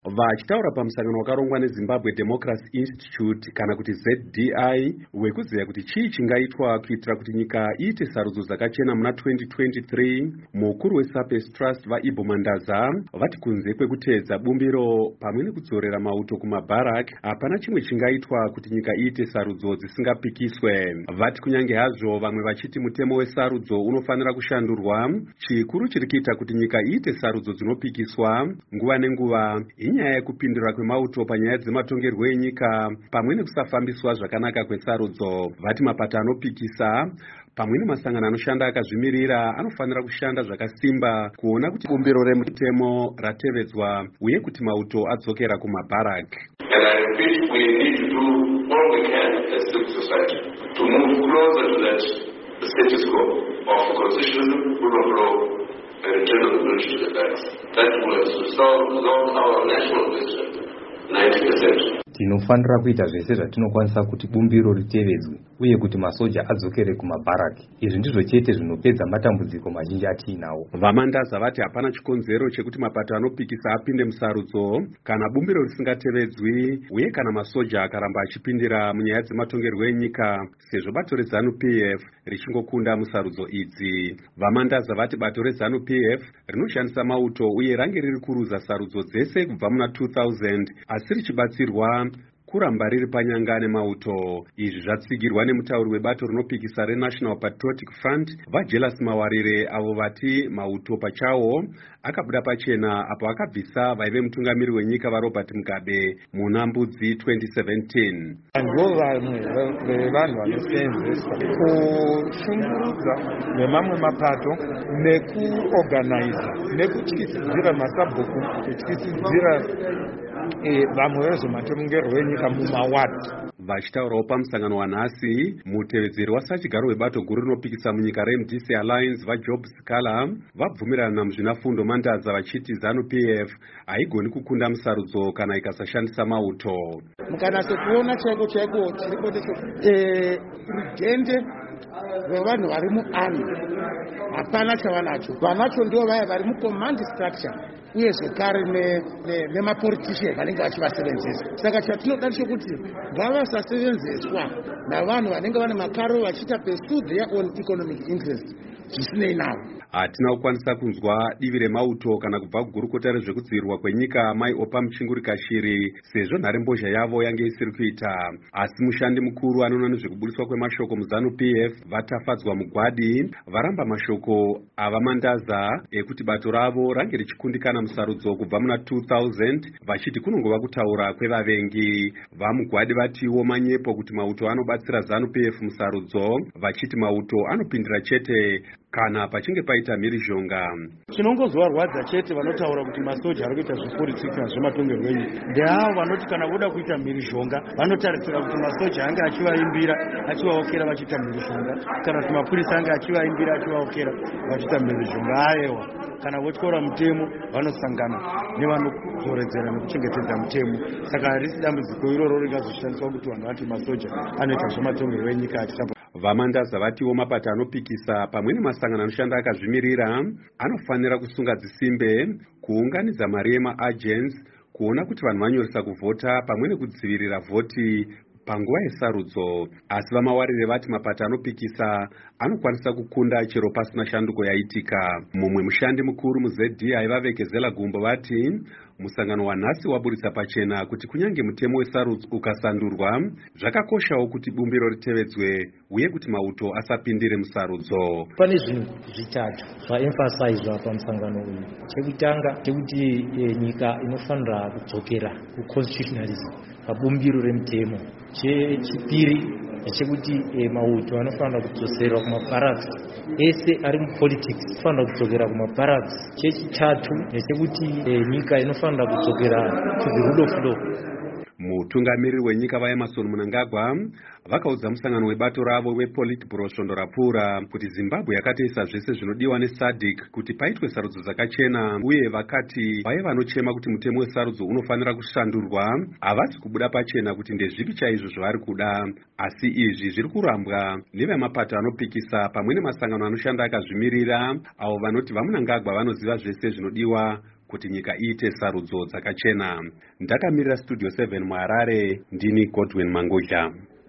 Vachitaura pamusangano wakarongwa neZimbabwe Democracy Institute kana kuti ZDI wekuziva kuti chii chingaitwa kuitira kuti nyika iite sarudzo dzakachena muna 2023, mukuru weSapes Trust vaIbo Mandaza vati kunze kwekuteedza bumbiro pamwe nekudzorera mauto kumabharak, hapana chimwe chingaitwa kuti nyika iite sarudzo dzisingapikiswe. Vati kunyange hazvo vamwe vachiti mutemo wesarudzo unofanira kushandurwa, chikuru chiri kuita kuti nyika iite sarudzo dzinopikiswa nguva nenguva inyaya yekupindura kwemauto panyaya dzematongerwo enyika pamwe nekusafambiswa zvakanaka kwesarudzo. Vati mapato anopikisa pamwe nemasangano anoshanda akazvimirira anofanira kushanda zvakasimba kuona kuti bumbiro remutemo ratevedzwa uye kuti mauto adzokera kumabharak. And I repeat, we need to do all we can as civil society to move closer to that status quo of constitutional rule of law and return of the to the facts. That will resolve our national question 90%. Tinofanira kuita zvese zvatinokwanisa kuti bumbiro ritevedzwe uye kuti masoja adzokere kumabharaki. Izvi ndizvo chete zvinopedza matambudziko mazhinji atiinawo. Vamandaza vati hapana chikonzero chekuti mapato anopikisa apinde musarudzo kana bumbiro risingatevedzwi uye kana masoja akaramba achipindira munyaya dzematongerwo enyika, sezvo bato reZANU-PF richingokunda musarudzo idzi. Vamandaza vati bato reZANU-PF rinoshandisa mauto uye range riri kuruza sarudzo dzese kubva muna 2000 asi richibatsirwa kuramba riri panyanga nemauto. Izvi zvatsigirwa nemutauri webato rinopikisa reNational Patriotic Front vaJelas Mawarire, avo vati mauto pachawo akabuda pachena apo akabvisa vaive mutungamiri wenyika vaRobert Mugabe muna Mbudzi 2017. Vanhu vanosenzeswa kushungurudza nemamwe mapato nekuorganiza nekutyisidzira masabhuku, kutyisidzira vamwe vezvematongerwo enyika mumawadi. Vachitaurawo pamusangano wanhasi, mutevedzeri wasachigaro webato guru rinopikisa munyika reMDC Alliance vaJob Sikala vabvumirana muzvinafundo Mandaza vachiti ZANU-PF haigoni kukunda musarudzo kana ikasashandisa mauto. Mukanasa kuona chaiko chiriko rugende rwevanhu vari muarmy hapana chavanacho. Vanacho ndio vaya vari mucommand structure uye zvekare nemapolitician vanenge vachivasevenzesa. Saka chatinoda ndechekuti ngavasasevenzeswa navanhu vanenge vane makaro vachiita pursue their own economic interest zvisinei navo. Hatina kukwanisa kunzwa divi remauto kana kubva kugurukota rezvekudzivirwa kwenyika Mai Opa Muchinguri Kashiri, sezvo nharembozha yavo yange isiri kuita. Asi mushandi mukuru anoona nezvekubudiswa kwemashoko muZANU-PF vatafadzwa mugwadi varamba mashoko avamandaza ekuti bato ravo range richikundikana musarudzo kubva muna 2000 vachiti kunongova kutaura kwevavengi. Vamugwadi vatiwo manyepo kuti mauto anobatsira ZANU-PF musarudzo, vachiti mauto anopindira chete kana pachinge paita mhirizhonga. Chinongozvarwadza chete vanotaura kuti masoja ari kuita zvepolitiki nazvematongerwo enyika ndeavo vanoti kana voda kuita mhirizhonga vanotarisira kuti masoja ange achivaimbira achivaokera vachiita mhirizhonga, kana kuti mapurisa ange achivaimbira achivaokera vachiita mhirizhonga. Aiwa, kana votyora mutemo vanosangana nevanodzoredzera nekuchengetedza mutemo. Saka harisi dambudziko iroro ringazoshandiswa kuti vanhu vati masoja anoita zvematongerwo enyika achitamba. Vamandaza vatiwo mapato anopikisa pamwe nemasangano anoshanda akazvimirira anofanira kusunga dzisimbe kuunganidza mari yemaagents kuona kuti vanhu vanyoresa kuvhota pamwe nekudzivirira vhoti panguva yesarudzo. Asi vamawarire vati mapato anopikisa anokwanisa kukunda chero pasina shanduko yaitika. Mumwe mushandi mukuru muZDI vavekezela gumbo vati musangano wanhasi waburitsa pachena kuti kunyange mutemo wesarudzo ukasandurwa, zvakakoshawo kuti bumbiro ritevedzwe uye kuti mauto asapindire musarudzo. Pane zvinhu zvitatu zvaemphasizwa pamusangano uyu. Chekutanga chekuti nyika inofanira kudzokera kuconstitutionalism pabumbiro remutemo. Chechipiri chekuti mauto anofanira kudzoserwa kumabharaks, ese ari mupolitics anofanira kudzokera kumabharaks. Chechitatu chekuti nyika inofanira kudzokera to the rule of law. Mutungamiriri wenyika vaEmmerson Mnangagwa vakaudza musangano webato ravo wePolitburo svondo rapfuura kuti Zimbabwe yakatoisa zvese zvinodiwa neSADC kuti paitwe sarudzo dzakachena, uye vakati vaye vanochema kuti mutemo wesarudzo unofanira kushandurwa havasi kubuda pachena kuti ndezvipi chaizvo zvavari kuda. Asi izvi zviri kurambwa nevemapato anopikisa pamwe nemasangano anoshanda akazvimirira avo vanoti vaMnangagwa vanoziva zvese zvinodiwa kuti nyika iite sarudzo dzakachena. Ndakamirira Studio 7 muHarare, ndini Godwin Mangudla.